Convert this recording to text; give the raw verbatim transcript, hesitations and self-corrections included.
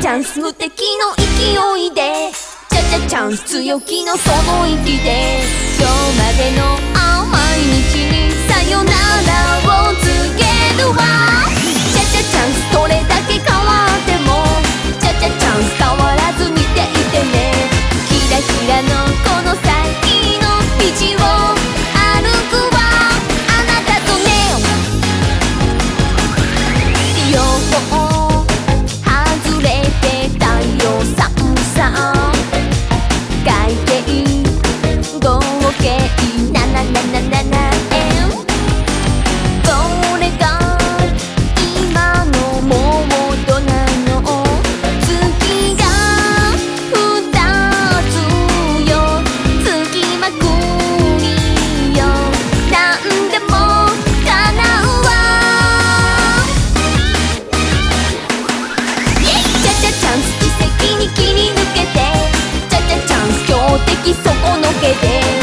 チャンス無敵の勢いでチャチャチャンス強気のその息で今日までの甘い道にさよならを告げるわチャチャチャンスどれだけ変わってもチャチャチャンス変わらず見ていてねキラキラのこの先の道を歩くわあなたとね両方外れてたよさんさん会計合計ななななななえんこれが今のモードなの月がふたつよつきまくりよなんでも叶うわチャチャチャンス奇跡に切り抜けてチャチャチャンス強敵底のけで